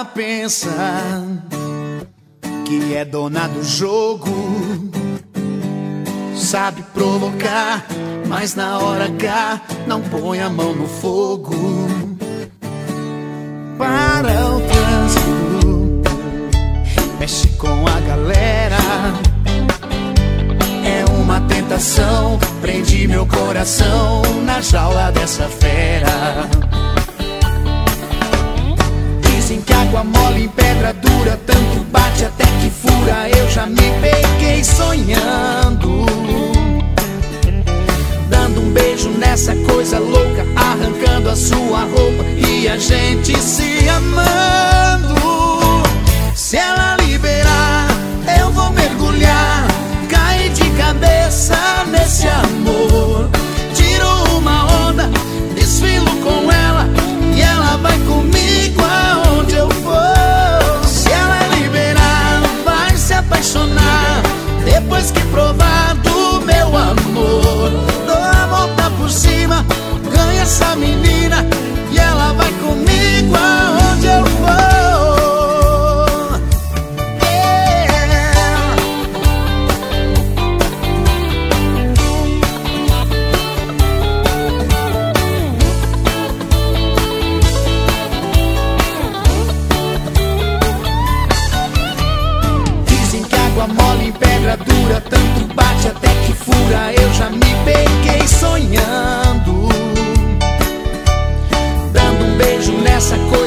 Ela pensa que é dona do jogo, sabe provocar, mas na hora H não põe a mão no fogo. Para o trânsito, mexe com a galera, é uma tentação, prende meu coração na jaula dessa fera. Dizem que água mole em pedra dura, tanto bate até que fura. Eu já me peguei sonhando, dando um beijo nessa coisa louca, arrancando a sua roupa e a gente se amando. Se ela liberar, eu vou mergulhar, cair de cabeça nesse amor. Tiro uma onda, desfilo com ela e ela vai comigo aonde eu for. Se ela liberar, vai se apaixonar depois que provar do meu amor. Dou a volta por cima, ganha essa menina e ela vai comigo aonde eu for. Mole em pedra dura, tanto bate até que fura. Eu já me peguei sonhando, dando um beijo nessa coisa